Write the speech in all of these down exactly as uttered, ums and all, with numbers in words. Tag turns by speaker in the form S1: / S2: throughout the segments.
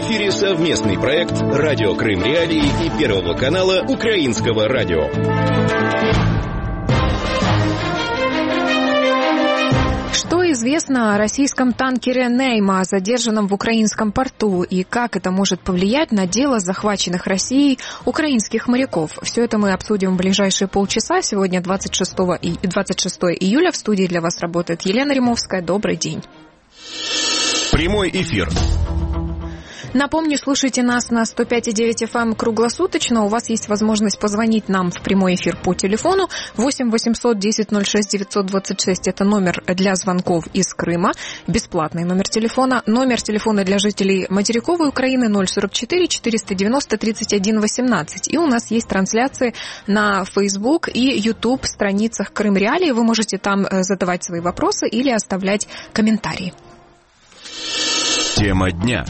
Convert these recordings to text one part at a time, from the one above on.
S1: эфире совместный проект «Радио Крым Реалии» и Первого канала Украинского радио.
S2: Что известно о российском танкере «Нейма», задержанном в украинском порту, и как это может повлиять на дело захваченных Россией украинских моряков? Все это мы обсудим в ближайшие полчаса. Сегодня двадцать шестого июля. В студии для вас работает Елена Римовская. Добрый день.
S1: Прямой эфир.
S2: Напомню, слушайте нас на сто пять и девять эф эм круглосуточно. У вас есть возможность позвонить нам в прямой эфир по телефону восемь восемьсот десять ноль шесть девятьсот двадцать шесть. Это номер для звонков из Крыма, бесплатный номер телефона. Номер телефона для жителей материковой Украины ноль сорок четыре четыреста девяносто тридцать один восемнадцать. И у нас есть трансляции на Facebook и YouTube страницах Крым Реалии. Вы можете там задавать свои вопросы или оставлять комментарии.
S1: Тема дня.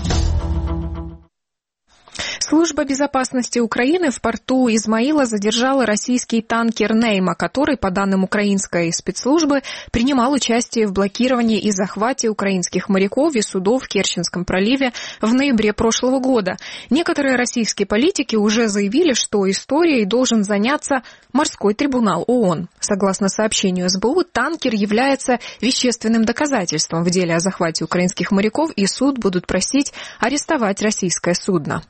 S2: Служба безопасности Украины в порту Измаила задержала российский танкер «Нейма», который, по данным украинской спецслужбы, принимал участие в блокировании и захвате украинских моряков и судов в Керченском проливе в ноябре прошлого года. Некоторые российские политики уже заявили, что историей должен заняться морской трибунал ООН. Согласно сообщению эс бэ у, танкер является вещественным доказательством в деле о захвате украинских моряков, и суд будут просить арестовать российское судно.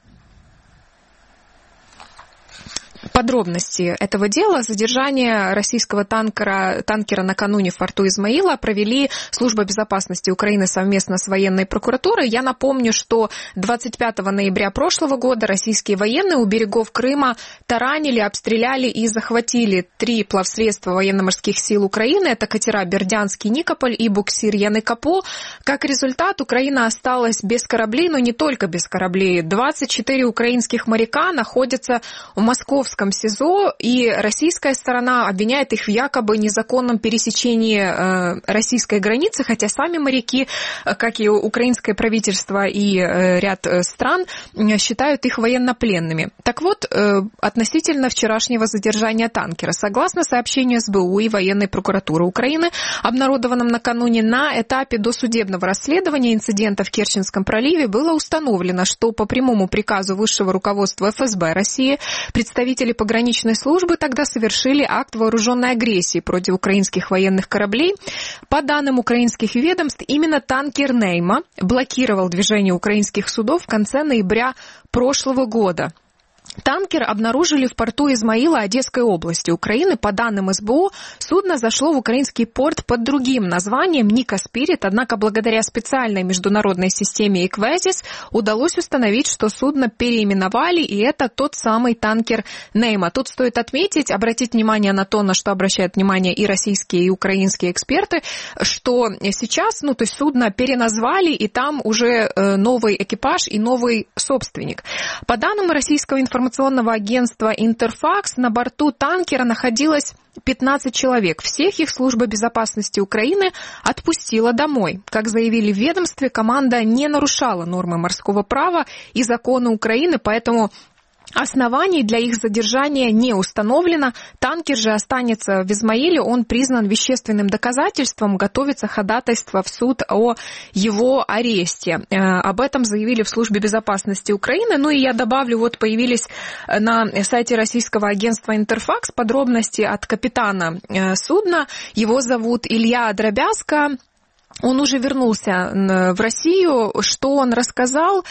S2: Подробности этого дела. Задержание российского танкера, танкера накануне в порту Измаила провели Служба безопасности Украины совместно с военной прокуратурой. Я напомню, что двадцать пятого ноября прошлого года российские военные у берегов Крыма таранили, обстреляли и захватили три плавсредства военно-морских сил Украины. Это катера «Бердянский Никополь» и буксир «Яныкапо». Как результат, Украина осталась без кораблей, но не только без кораблей. двадцать четыре украинских моряка находятся в Московском СИЗО, и российская сторона обвиняет их в якобы незаконном пересечении э, российской границы, хотя сами моряки, как и украинское правительство и э, ряд стран, считают их военнопленными. Так вот, э, относительно вчерашнего задержания танкера. Согласно сообщению эс бэ у и военной прокуратуры Украины, обнародованном накануне, на этапе досудебного расследования инцидента в Керченском проливе было установлено, что по прямому приказу высшего руководства эф эс бэ России представители пограничной службы тогда совершили акт вооруженной агрессии против украинских военных кораблей. По данным украинских ведомств, именно танкер «Нейма» блокировал движение украинских судов в конце ноября прошлого года. Танкер обнаружили в порту Измаила Одесской области Украины. По данным эс бэ у, судно зашло в украинский порт под другим названием «Ника Спирит», однако благодаря специальной международной системе «Эквезис» удалось установить, что судно переименовали, и это тот самый танкер «Нейма». Тут стоит отметить, обратить внимание на то, на что обращают внимание и российские, и украинские эксперты, что сейчас, ну, то есть судно переназвали, и там уже новый экипаж и новый собственник. По данным российского информационного информационного агентства «Интерфакс», на борту танкера находилось пятнадцать человек. Всех их служба безопасности Украины отпустила домой. Как заявили в ведомстве, команда не нарушала нормы морского права и законы Украины, поэтому оснований для их задержания не установлено. Танкер же останется в Измаиле. Он признан вещественным доказательством. Готовится ходатайство в суд о его аресте. Об этом заявили в Службе безопасности Украины. Ну и я добавлю, вот появились на сайте российского агентства «Интерфакс» подробности от капитана судна. Его зовут Илья Дробязко. Он уже вернулся в Россию. Что он рассказал?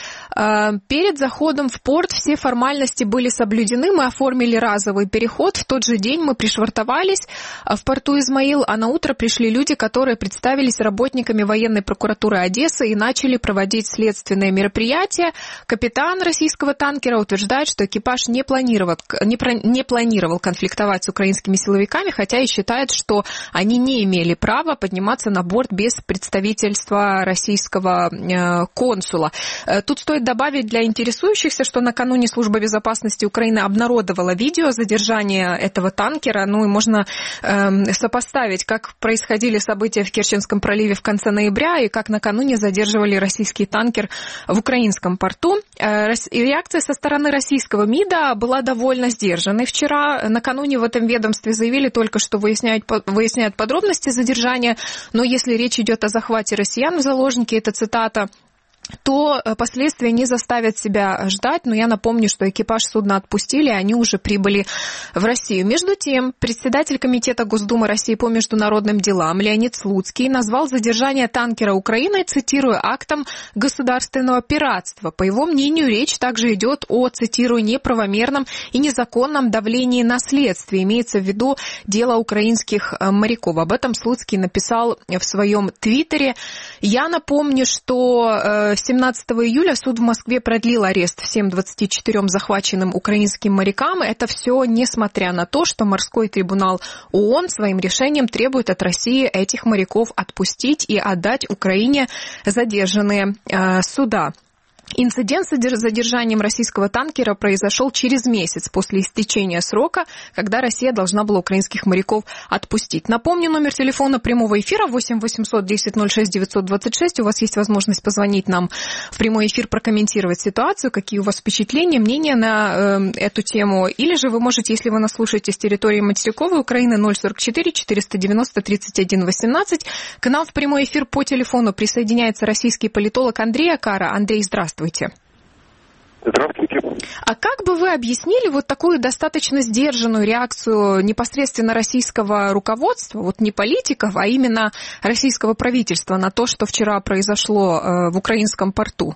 S2: Перед заходом в порт все формальности были соблюдены. Мы оформили разовый переход. В тот же день мы пришвартовались в порту Измаил, а на утро пришли люди, которые представились работниками военной прокуратуры Одессы и начали проводить следственные мероприятия. Капитан российского танкера утверждает, что экипаж не планировал, не, про, не планировал конфликтовать с украинскими силовиками, хотя и считает, что они не имели права подниматься на борт без представительства российского э, консула. Тут стоит добавить для интересующихся, что накануне Служба безопасности Украины обнародовала видео задержания этого танкера. Ну и можно э, сопоставить, как происходили события в Керченском проливе в конце ноября и как накануне задерживали российский танкер в украинском порту. Э, реакция со стороны российского МИДа была довольно сдержанной. Вчера накануне в этом ведомстве заявили только, что выясняют, выясняют подробности задержания, но если речь идет о захвате россиян в заложники, это цитата, то то последствия не заставят себя ждать, но я напомню, что экипаж судна отпустили, и они уже прибыли в Россию. Между тем, председатель Комитета Госдумы России по международным делам Леонид Слуцкий назвал задержание танкера Украиной, цитирую, актом государственного пиратства. По его мнению, речь также идет о, цитирую, неправомерном и незаконном давлении на следствие. Имеется в виду дело украинских моряков. Об этом Слуцкий написал в своем твиттере. Я напомню, что семнадцатого июля суд в Москве продлил арест всем двадцати четырем захваченным украинским морякам. Это все несмотря на то, что морской трибунал ООН своим решением требует от России этих моряков отпустить и отдать Украине задержанные э, суда. Инцидент с задержанием российского танкера произошел через месяц после истечения срока, когда Россия должна была украинских моряков отпустить. Напомню, номер телефона прямого эфира восемь восемьсот десять ноль шесть девятьсот двадцать шесть. У вас есть возможность позвонить нам в прямой эфир, прокомментировать ситуацию, какие у вас впечатления, мнения на э, эту тему. Или же вы можете, если вы нас слушаете с территории материковой Украины, ноль сорок четыре четыреста девяносто тридцать один восемнадцать. К нам в прямой эфир по телефону присоединяется российский политолог Андрей Акара. Андрей, здравствуйте.
S3: Здравствуйте.
S2: А как бы вы объяснили вот такую достаточно сдержанную реакцию непосредственно российского руководства, вот не политиков, а именно российского правительства на то, что вчера произошло в украинском порту?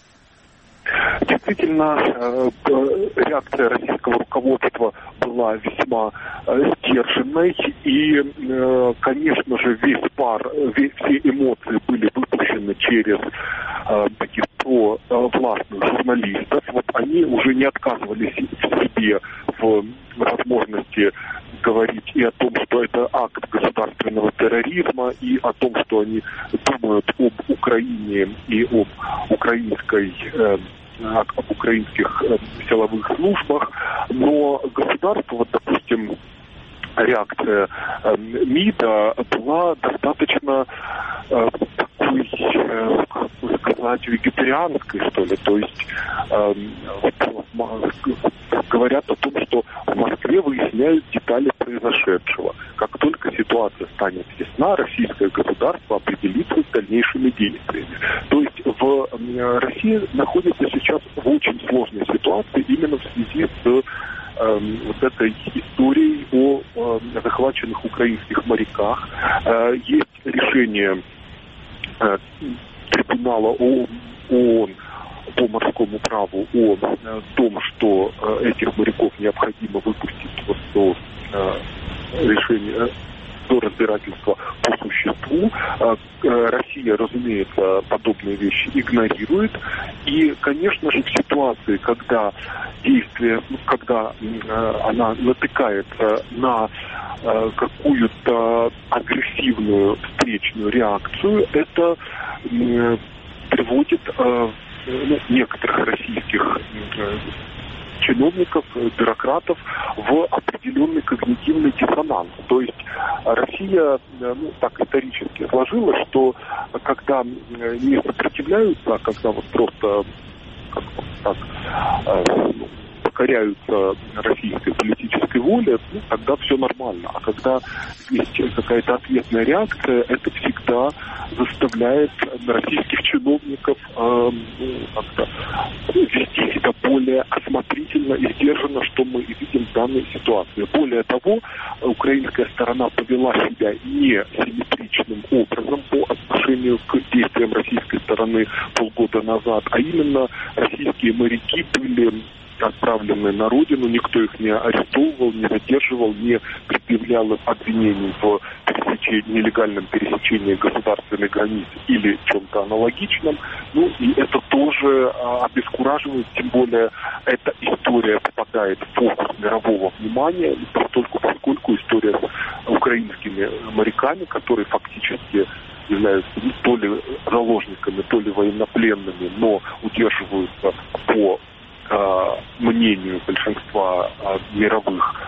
S3: Действительно, реакция российского руководства была весьма сдержанной, и, конечно же, весь пар, все эмоции были выпущены через таких провластных журналистов. Вот они уже не отказывались в себе в возможности говорить и о том, что это акт государственного терроризма, и о том, что они думают об Украине и об украинской об украинских силовых службах, но государство, вот, допустим, реакция МИДа была достаточно э, такой, э, как бы сказать, вегетарианской, что ли. То есть э, говорят о том, что в Москве выясняют детали произошедшего. Как только ситуация станет ясна, российское государство определится с дальнейшими действиями. То есть в э, России находится сейчас в очень сложной ситуации именно в связи с вот этой историей о э, захваченных украинских моряках. Э, есть решение э, трибунала ООН по морскому праву о э, том, что э, этих моряков необходимо выпустить вот до э, решения, до разбирательства по существу. Россия, разумеется, подобные вещи игнорирует. И, конечно же, в ситуации, когда действие, когда она натыкается на какую-то агрессивную встречную реакцию, это приводит ну, некоторых российских чиновников, бюрократов в определенный когнитивный диссонанс. То есть Россия, ну, так исторически сложилась, что когда не сопротивляются, а когда вот просто как так, ну, покоряются российской политической воле, ну, тогда все нормально. А когда есть какая-то ответная реакция, это всегда заставляет российских чиновников э, ну, как-то вести себя более осмотрительно и сдержанно, что мы и видим в данной ситуации. Более того, украинская сторона повела себя не симметричным образом по отношению к действиям российской стороны полгода назад, а именно российские моряки были отправлены на родину, никто их не арестовывал, не задерживал, не предъявлял им обвинений в пересечении, нелегальном пересечении государственной границы или чем-то аналогичном. Ну и это тоже а, обескураживает, тем более эта история попадает в фокус мирового внимания, постольку, поскольку история с украинскими моряками, которые фактически являются то ли заложниками, то ли военнопленными, но удерживаются по мнению большинства мировых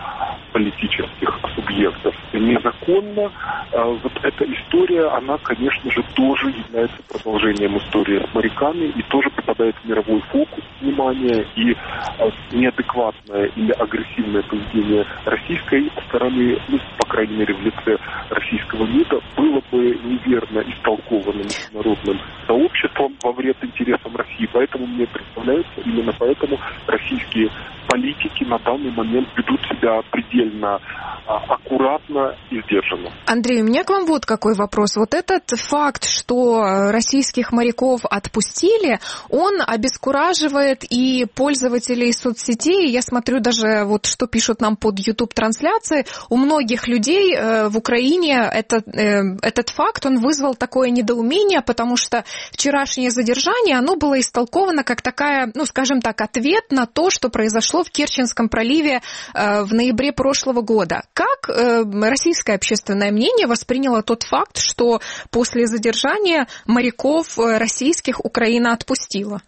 S3: политических субъектов незаконно, вот эта история, она, конечно же, тоже является продолжением истории с моряками и тоже попадает в мировой фокус внимания, и неадекватное или агрессивное поведение российской стороны, ну, по крайней мере, в лице российского МИДа, было бы неверно истолковано международным сообществом во вред интересам России. Поэтому мне представляется, именно поэтому российские политики на данный момент ведут себя предельно а, аккуратно и сдержанно.
S2: Андрей, у меня к вам вот какой вопрос. Вот этот факт, что российских моряков отпустили, он обескураживает и пользователей соцсетей. Я смотрю даже, вот что пишут нам под YouTube-трансляцией. У многих людей э, в Украине этот, э, этот факт, он вызвал такое недоумение, потому что вчерашнее задержание, оно было истолковано как такая, ну, скажем так, ответ на то, что произошло в Керченском проливе э, в ноябре прошлого года. Как э, российское общественное мнение восприняло тот факт, что после задержания моряков российских Украина отпустила?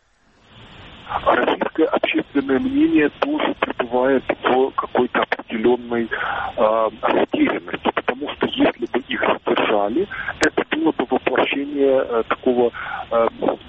S3: Российское общественное мнение тоже пребывает в какой-то определенной э, растерянности, потому что если бы их задержали, это было бы воплощение э, такого э,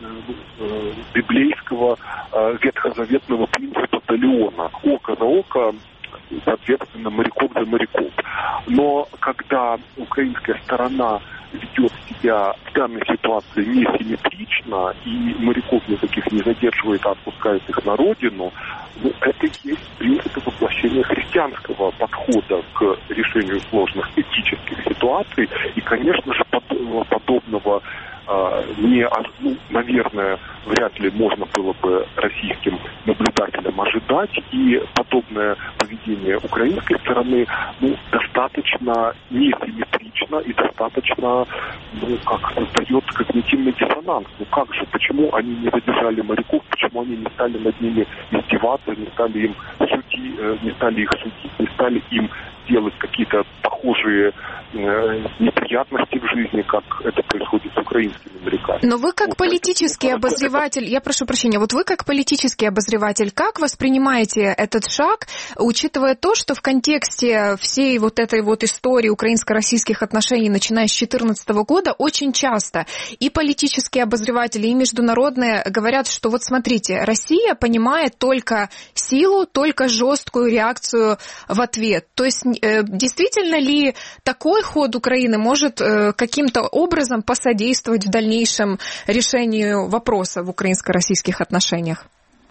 S3: э, библейского э, ветхозаветного принципа талиона: око за око, соответственно, моряков за моряков. Но когда украинская сторона ведет себя в данной ситуации несимметрично и моряков никаких не задерживает, а отпускает их на родину, ну, это и есть принципы воплощения христианского подхода к решению сложных этических ситуаций. И, конечно же, подобного не, ну, наверное, вряд ли можно было бы российским наблюдателям ожидать, и подобное поведение украинской стороны, ну, достаточно несимметрично и достаточно, ну, как создает когнитивный диссонанс. Ну как же, почему они не задержали моряков, почему они не стали над ними издеваться, не стали им судить, не стали их судить, не стали им делать какие-то похожие э, неприятности в жизни, как это происходит с украинскими моряками.
S2: Но вы как
S3: вот
S2: политический
S3: это,
S2: обозреватель, я прошу прощения, вот вы как политический обозреватель, как воспринимаете этот шаг, учитывая то, что в контексте всей вот этой вот истории украинско-российских отношений, начиная с две тысячи четырнадцатого года, очень часто и политические обозреватели, и международные говорят, что вот смотрите, Россия понимает только силу, только жесткую реакцию в ответ. То есть действительно ли такой ход Украины может каким-то образом посодействовать в дальнейшем решению вопроса в украинско-российских отношениях?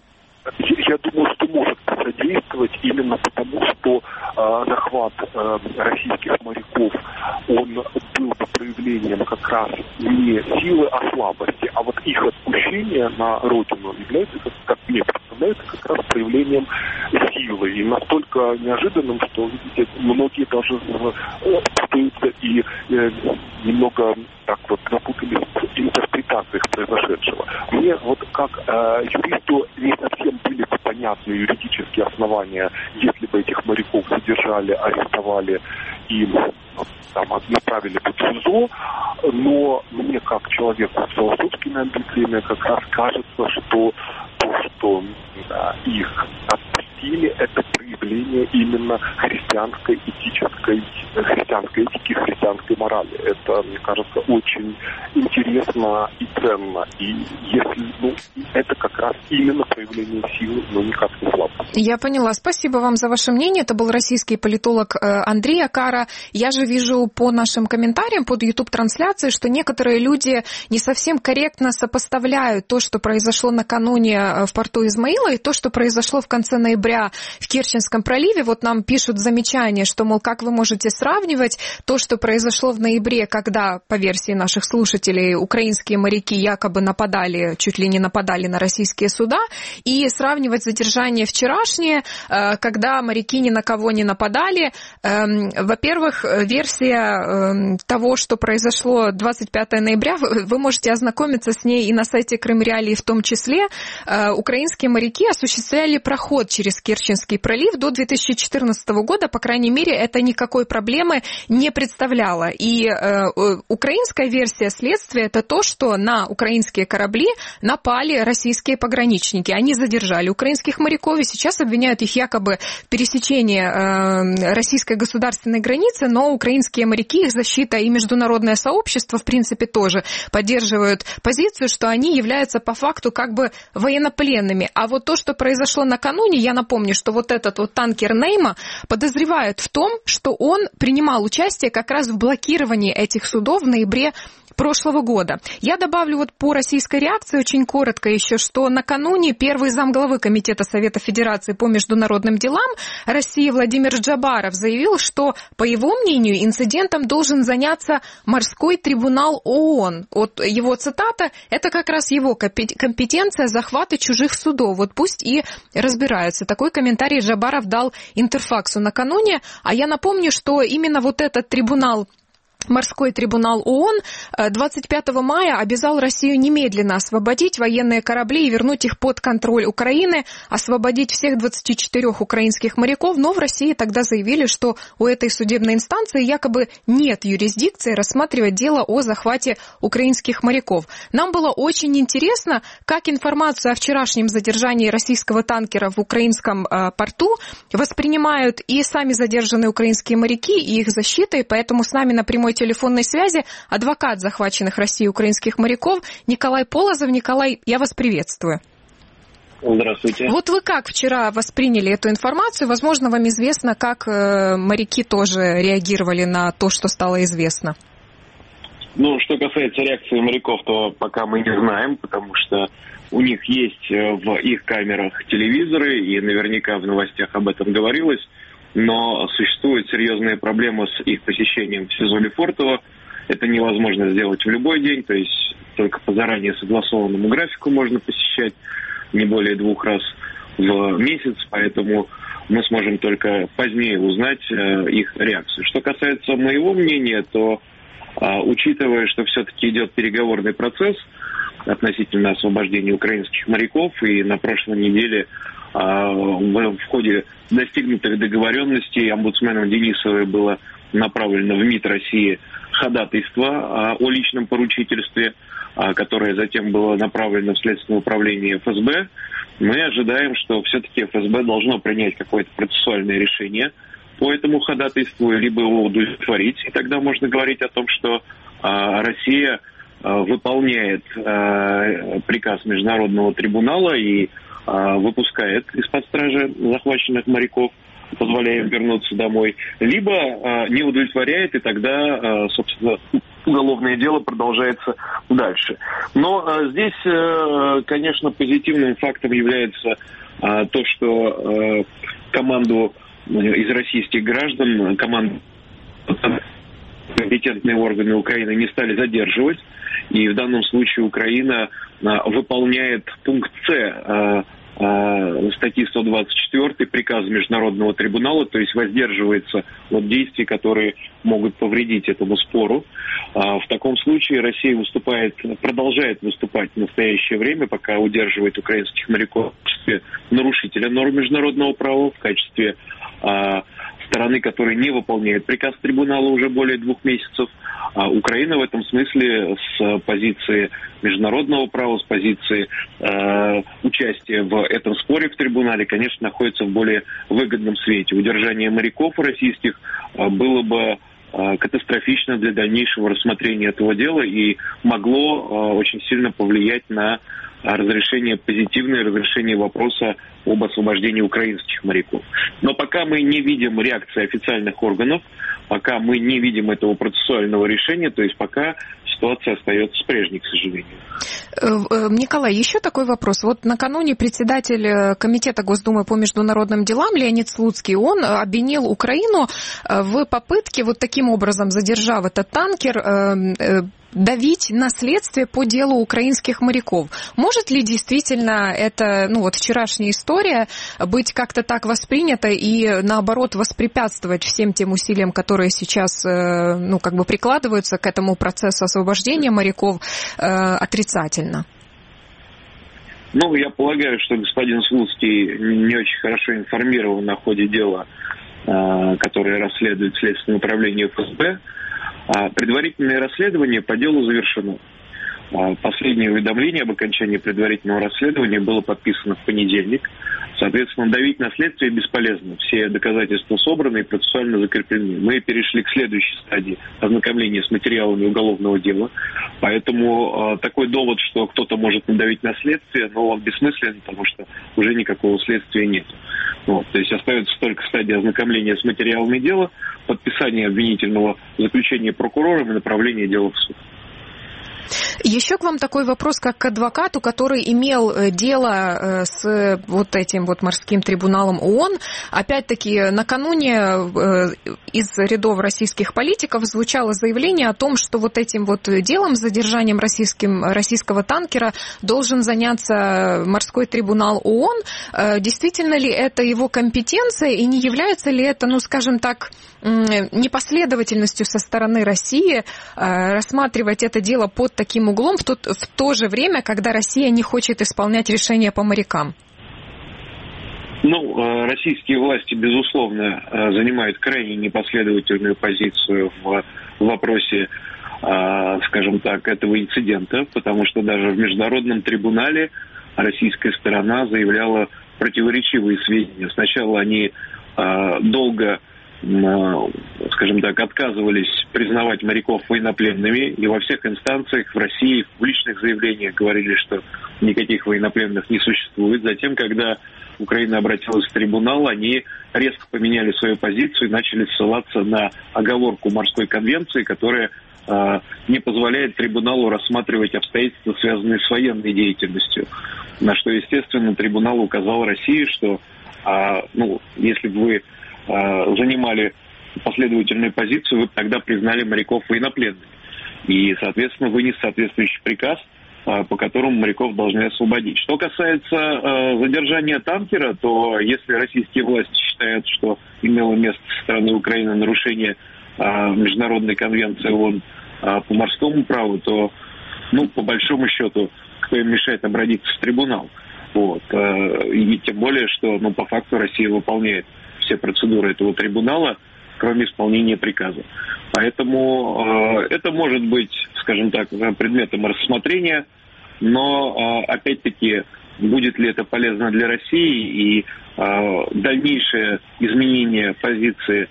S3: Я думаю, что может посодействовать именно потому, что э, захват э, российских моряков, он был бы проявлением как раз не силы, а слабости, а вот их отпущение на родину является, как, как мне представляется, как раз проявлением силы. И настолько неожиданным, что, видите, многие даже путаются и э, немного так вот запутались в интерпретациях произошедшего. Мне вот как э, юристу не совсем были бы понятны юридические основания, если бы этих моряков задержали, арестовали и там, направили бы в СИЗО, но мне как человеку с философскими амбициями как раз кажется, что то, что да, их отпустили, это проявление именно христианской этической, христианской этики, христианской морали. Это, мне кажется, очень интересно и ценно. И если, ну, это как раз именно проявление силы, но никак не слабости.
S2: Я поняла. Спасибо вам за ваше мнение. Это был российский политолог Андрей Акара. Я же вижу по нашим комментариям под YouTube-трансляцией, что некоторые люди не совсем корректно сопоставляют то, что произошло накануне в порту Измаила, и то, что произошло в конце ноября в Керченском проливе. Вот нам пишут замечание, что, мол, как вы можете сравнивать то, что произошло в ноябре, когда, по версии наших слушателей, украинские моряки якобы нападали, чуть ли не нападали на российские суда, и сравнивать задержание вчерашнее, когда моряки ни на кого не нападали. Во-первых, версия того, что произошло двадцать пятого ноября, вы можете ознакомиться с ней и на сайте Крым Реалии в том числе. Украинские моряки осуществляли проход через Керченский пролив, до две тысячи четырнадцатого года, по крайней мере, это никакой проблемы не представляло. И э, украинская версия следствия – это то, что на украинские корабли напали российские пограничники. Они задержали украинских моряков и сейчас обвиняют их якобы в пересечении э, российской государственной границы, но украинские моряки, их защита и международное сообщество, в принципе, тоже поддерживают позицию, что они являются по факту как бы военнопленными. А вот то, что произошло накануне, я напомню, что вот этот вот танкер Нейма подозревают в том, что он принимал участие как раз в блокировании этих судов в ноябре прошлого года. Я добавлю вот по российской реакции очень коротко еще, что накануне первый замглавы Комитета Совета Федерации по международным делам России Владимир Джабаров заявил, что, по его мнению, инцидентом должен заняться морской трибунал ООН. Вот его цитата, это как раз его компетенция захвата чужих судов. Вот пусть и разбираются. Такой комментарий Джабаров дал Интерфаксу накануне. А я напомню, что именно вот этот трибунал, Морской трибунал ООН двадцать пятого мая обязал Россию немедленно освободить военные корабли и вернуть их под контроль Украины, освободить всех двадцати четырёх украинских моряков, но в России тогда заявили, что у этой судебной инстанции якобы нет юрисдикции рассматривать дело о захвате украинских моряков. Нам было очень интересно, как информацию о вчерашнем задержании российского танкера в украинском порту воспринимают и сами задержанные украинские моряки, и их защита, и поэтому с нами на прямой телефонной связи адвокат захваченных Россией украинских моряков Николай Полозов. Николай, я вас приветствую.
S4: Здравствуйте.
S2: Вот вы как вчера восприняли эту информацию? Возможно, вам известно, как моряки тоже реагировали на то, что стало известно.
S4: Ну, что касается реакции моряков, то пока мы не знаем, потому что у них есть в их камерах телевизоры, и наверняка в новостях об этом говорилось. Но существует серьезная проблема с их посещением в СИЗО Лефортово. Это невозможно сделать в любой день, то есть только по заранее согласованному графику можно посещать не более двух раз в месяц, поэтому мы сможем только позднее узнать э, их реакцию. Что касается моего мнения, то э, учитывая, что все-таки идет переговорный процесс относительно освобождения украинских моряков, и на прошлой неделе в ходе достигнутых договоренностей омбудсменом Денисовой было направлено в МИД России ходатайство о личном поручительстве, которое затем было направлено в Следственное управление эф эс бэ. Мы ожидаем, что все-таки эф эс бэ должно принять какое-то процессуальное решение по этому ходатайству, либо его удовлетворить. И тогда можно говорить о том, что Россия выполняет приказ Международного трибунала и выпускает из-под стражи захваченных моряков, позволяя им вернуться домой, либо э, не удовлетворяет, и тогда, э, собственно, уголовное дело продолжается дальше. Но э, здесь, э, конечно, позитивным фактом является э, то, что э, команду из российских граждан, команду компетентные органы Украины не стали задерживать, и в данном случае Украина а, выполняет пункт С а, а, статьи сто двадцать четыре приказа Международного трибунала, то есть воздерживается от действий, которые могут повредить этому спору. А, в таком случае Россия выступает, продолжает выступать в настоящее время, пока удерживает украинских моряков в качестве нарушителя норм международного права, в качестве а, стороны, которая не выполняет приказ трибунала уже более двух месяцев. А Украина в этом смысле с позиции международного права, с позиции э, участия в этом споре в трибунале, конечно, находится в более выгодном свете. Удержание моряков российских э, было бы э, катастрофично для дальнейшего рассмотрения этого дела и могло э, очень сильно повлиять на разрешение, позитивное разрешение вопроса об освобождении украинских моряков. Но пока мы не видим реакции официальных органов, пока мы не видим этого процессуального решения, то есть пока ситуация остается прежней, к сожалению.
S2: Николай, еще такой вопрос. Вот накануне председатель Комитета Госдумы по международным делам Леонид Слуцкий, он обвинил Украину в попытке вот таким образом, задержав этот танкер, давить на следствие по делу украинских моряков. Может ли действительно эта, ну вот вчерашняя история быть как-то так воспринята и наоборот воспрепятствовать всем тем усилиям, которые сейчас, ну как бы прикладываются к этому процессу освобождения моряков, отрицательно?
S4: Ну, я полагаю, что господин Слуцкий не очень хорошо информирован о ходе дела, которое расследует Следственное управление эф эс бэ. Предварительное расследование по делу завершено. Последнее уведомление об окончании предварительного расследования было подписано в понедельник. Соответственно, давить на следствие бесполезно. Все доказательства собраны и процессуально закреплены. Мы перешли к следующей стадии ознакомления с материалами уголовного дела. Поэтому э, такой довод, что кто-то может надавить на следствие, но он бессмыслен, потому что уже никакого следствия нет. Вот. То есть остается только стадия ознакомления с материалами дела, подписание обвинительного заключения прокурором и направление дела в суд.
S2: Еще к вам такой вопрос, как к адвокату, который имел дело с вот этим вот морским трибуналом ООН. Опять-таки, накануне из рядов российских политиков звучало заявление о том, что вот этим вот делом, задержанием российским, российского танкера, должен заняться морской трибунал ООН. Действительно ли это его компетенция и не является ли это, ну, скажем так, непоследовательностью со стороны России рассматривать это дело под таким углом в то, в то же время, когда Россия не хочет исполнять решения по морякам?
S4: Ну, российские власти, безусловно, занимают крайне непоследовательную позицию в вопросе, скажем так, этого инцидента, потому что даже в международном трибунале российская сторона заявляла противоречивые сведения. Сначала они долго, скажем так, отказывались признавать моряков военнопленными, и во всех инстанциях в России, в публичных заявлениях говорили, что никаких военнопленных не существует. Затем, когда Украина обратилась в трибунал, они резко поменяли свою позицию и начали ссылаться на оговорку морской конвенции, которая э, не позволяет трибуналу рассматривать обстоятельства, связанные с военной деятельностью. На что, естественно, трибунал указал России, что э, ну, если бы вы занимали последовательную позицию, вы тогда признали моряков военнопленными. И, соответственно, вынес соответствующий приказ, по которому моряков должны освободить. Что касается задержания танкера, то если российские власти считают, что имело место со стороны Украины нарушение Международной конвенции ООН по морскому праву, то, ну, по большому счету, кто им мешает обратиться в трибунал? Вот. И тем более, что, ну, по факту Россия выполняет все процедуры этого трибунала, кроме исполнения приказа. Поэтому э, это может быть, скажем так, предметом рассмотрения, но, э, опять-таки, будет ли это полезно для России и э, дальнейшее изменение позиции э,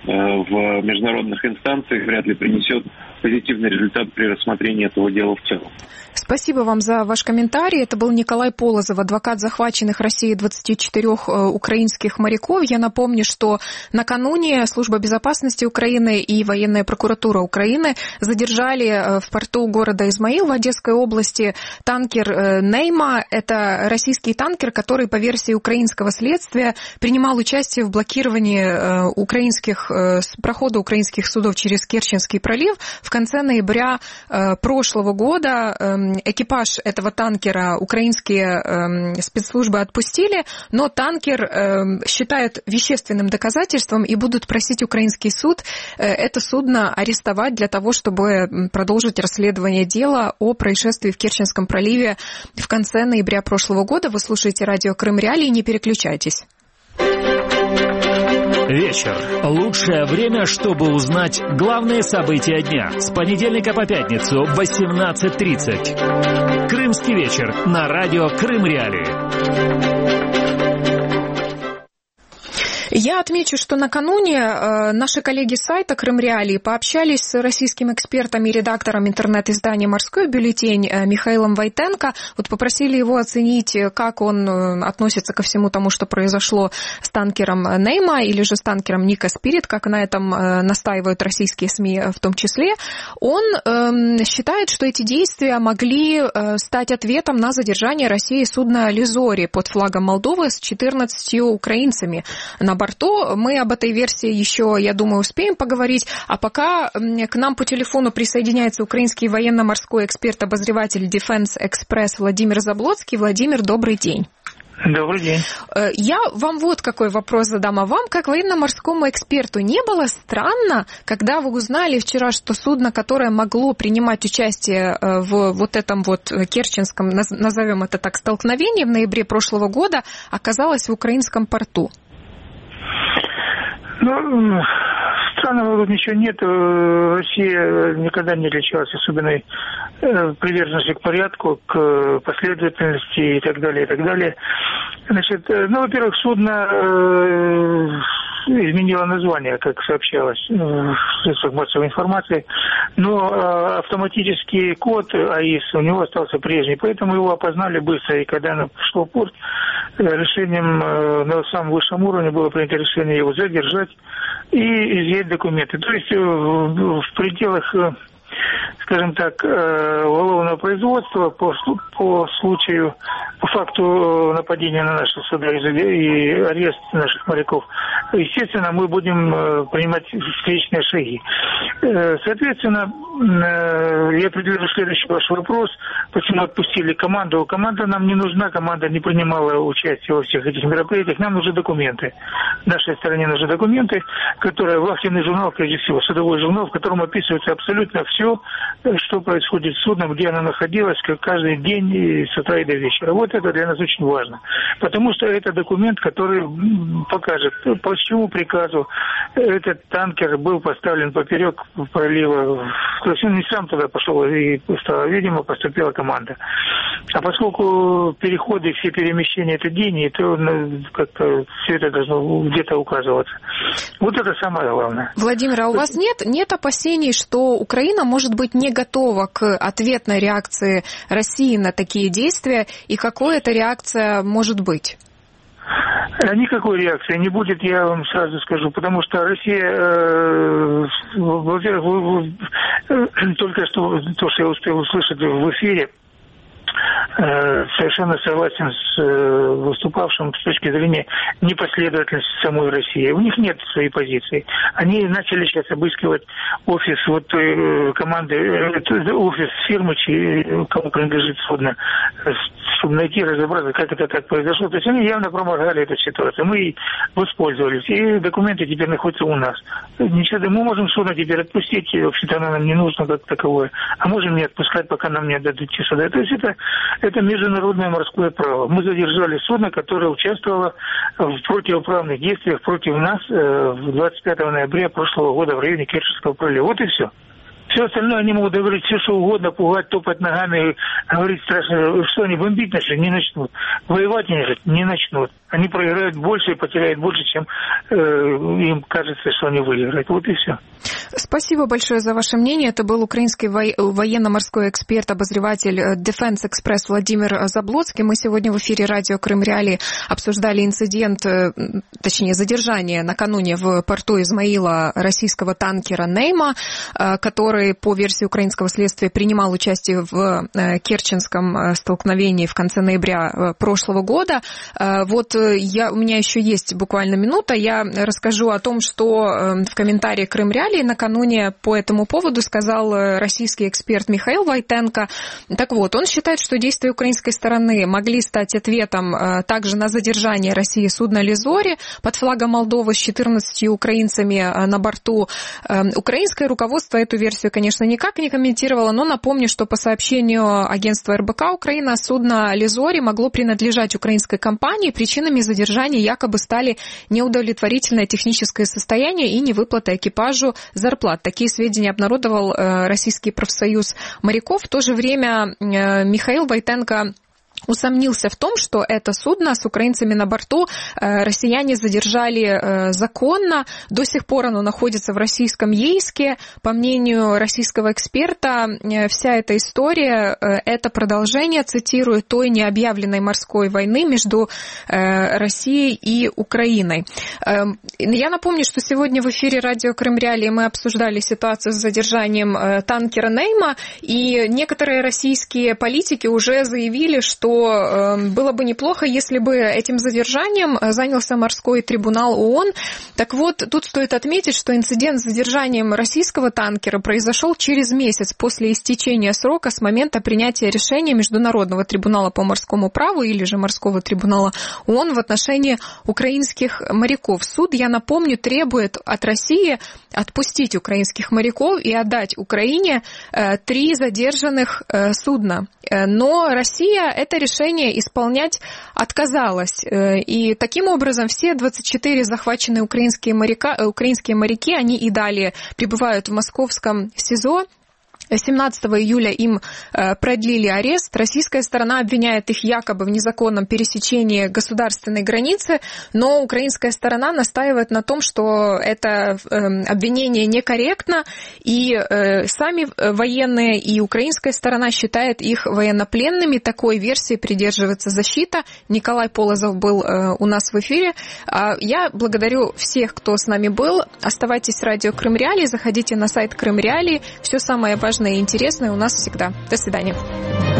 S4: в международных инстанциях вряд ли принесет позитивный результат при рассмотрении этого дела в целом.
S2: Спасибо вам за ваш комментарий. Это был Николай Полозов, адвокат захваченных Россией двадцати четырёх украинских моряков. Я напомню, что накануне Служба безопасности Украины и военная прокуратура Украины задержали в порту города Измаил в Одесской области танкер «Нейма». Это российский танкер, который, по версии украинского следствия, принимал участие в блокировании украинских, прохода украинских судов через Керченский пролив. В конце ноября прошлого года экипаж этого танкера украинские э, спецслужбы отпустили, но танкер э, считают вещественным доказательством и будут просить украинский суд э, это судно арестовать для того, чтобы продолжить расследование дела о происшествии в Керченском проливе в конце ноября прошлого года. Вы слушаете радио Крым Реалии, не переключайтесь.
S5: Вечер. Лучшее время, чтобы узнать главные события дня. С понедельника по пятницу в восемнадцать тридцать. Крымский вечер на радио Крым Реалии.
S2: Я отмечу, что накануне э, наши коллеги с сайта Крым Реалии пообщались с российским экспертом и редактором интернет-издания «Морской бюллетень» э, Михаилом Войтенко. Вот попросили его оценить, как он э, относится ко всему тому, что произошло с танкером «Нейма» или же с танкером «Ника Спирит», как на этом э, настаивают российские СМИ в том числе. Он э, считает, что эти действия могли э, стать ответом на задержание России судна «Лизори» под флагом Молдовы с четырнадцатью украинцами на борту. Мы об этой версии еще, я думаю, успеем поговорить. А пока к нам по телефону присоединяется украинский военно-морской эксперт-обозреватель Defense Express Владимир Заблоцкий. Владимир, добрый день.
S6: Добрый день.
S2: Я вам вот какой вопрос задам. А вам, как военно-морскому эксперту, не было странно, когда вы узнали вчера, что судно, которое могло принимать участие в вот этом вот керченском, назовем это так, столкновении в ноябре прошлого года, оказалось в украинском порту?
S6: Ну, странного тут ничего нет. Россия никогда не отличалась особенной приверженностью к порядку, к последовательности и так далее, и так далее. Значит, ну, во-первых, судно изменило название, как сообщалось в средствах массовой информации, но автоматический код АИС у него остался прежний, поэтому его опознали быстро, и когда оно пришло в порт, решением на самом высшем уровне было принято решение его задержать и изъять документы. То есть в пределах, скажем так, уголовного производства по, по случаю, по факту нападения на наши суда и арест наших моряков, естественно, мы будем принимать встречные шаги. Соответственно, я определю следующий ваш вопрос, почему отпустили команду. Команда нам не нужна, команда не принимала участие во всех этих мероприятиях, нам нужны документы. Нашей стороне нужны документы, которые, вахтенный журнал, прежде всего, судовой журнал, в котором описывается абсолютно все, что происходит с судном, где оно находилось, каждый день с утра и до вечера. Вот это для нас очень важно. Потому что это документ, который покажет, по чему приказу этот танкер был поставлен поперек пролива. То есть он не сам туда пошел, и стало, видимо, поступила команда. А поскольку переходы, все перемещения это деньги, то ну, как-то все это должно где-то указываться. Вот это самое главное.
S2: Владимир, а у вас нет, нет опасений, что Украина может быть не готова к ответной реакции России на такие действия, и какой эта реакция может быть?
S6: Никакой реакции не будет, я вам сразу скажу, потому что Россия, э, во-первых, э, только что то, что я успел услышать в эфире, совершенно согласен с выступавшим с точки зрения непоследовательности самой России. У них нет своей позиции. Они начали сейчас обыскивать офис вот той команды, офис фирмы, кому принадлежит судно, чтобы найти, разобраться, как это так произошло. То есть они явно проморгали эту ситуацию. Мы воспользовались. И документы теперь находятся у нас. Ничего, мы можем судно теперь отпустить, вообще-то оно нам не нужно как таковое. А можем не отпускать, пока нам не отдадут сюда. То есть это Это международное морское право. Мы задержали судно, которое участвовало в противоправных действиях против нас двадцать пятого ноября прошлого года в районе Керченского пролива. Вот и все. Все остальное они могут говорить все, что угодно, пугать, топать ногами, говорить страшно, что они бомбить начнут, не начнут. Воевать не начнут. Они проиграют больше и потеряют больше, чем э, им кажется, что они выиграют. Вот и все.
S2: Спасибо большое за ваше мнение. Это был украинский военно-морской эксперт, обозреватель Defense Express Владимир Заблоцкий. Мы сегодня в эфире радио Крым Реалии обсуждали инцидент, точнее задержание накануне в порту Измаила российского танкера «Нейма», который, по версии украинского следствия, принимал участие в керченском столкновении в конце ноября прошлого года. Вот я, у меня еще есть буквально минута. Я расскажу о том, что в комментарии Крым Реалии накануне по этому поводу сказал российский эксперт Михаил Войтенко. Так вот, он считает, что действия украинской стороны могли стать ответом также на задержание России судна «Лизори» под флагом Молдовы с четырнадцатью украинцами на борту. Украинское руководство эту версию, конечно, никак не комментировало, но напомню, что по сообщению агентства эр бэ ка Украина, судно «Лизори» могло принадлежать украинской компании. Причинами задержания якобы стали неудовлетворительное техническое состояние и невыплата экипажу зарплат. Такие сведения обнародовал Российский профсоюз моряков. В то же время Михаил Войтенко усомнился в том, что это судно с украинцами на борту россияне задержали законно. До сих пор оно находится в российском Ейске. По мнению российского эксперта, вся эта история – это продолжение, цитирую, той необъявленной морской войны между Россией и Украиной. Я напомню, что сегодня в эфире радио Крым Реалии мы обсуждали ситуацию с задержанием танкера «Нейма», и некоторые российские политики уже заявили, что что было бы неплохо, если бы этим задержанием занялся морской трибунал ООН. Так вот, тут стоит отметить, что инцидент с задержанием российского танкера произошел через месяц после истечения срока с момента принятия решения Международного трибунала по морскому праву или же морского трибунала ООН в отношении украинских моряков. Суд, я напомню, требует от России отпустить украинских моряков и отдать Украине три задержанных судна. Но Россия это решение исполнять отказалась. И таким образом все двадцать четыре захваченные украинские, моряка, украинские моряки, они и далее пребывают в московском СИЗО. семнадцатого июля им продлили арест. Российская сторона обвиняет их якобы в незаконном пересечении государственной границы, но украинская сторона настаивает на том, что это обвинение некорректно, и сами военные, и украинская сторона считает их военнопленными. Такой версии придерживается защита. Николай Полозов был у нас в эфире. Я благодарю всех, кто с нами был. Оставайтесь в радио Крым Реалии, заходите на сайт Крым Реалии. Все самое важное и интересное у нас всегда. До свидания.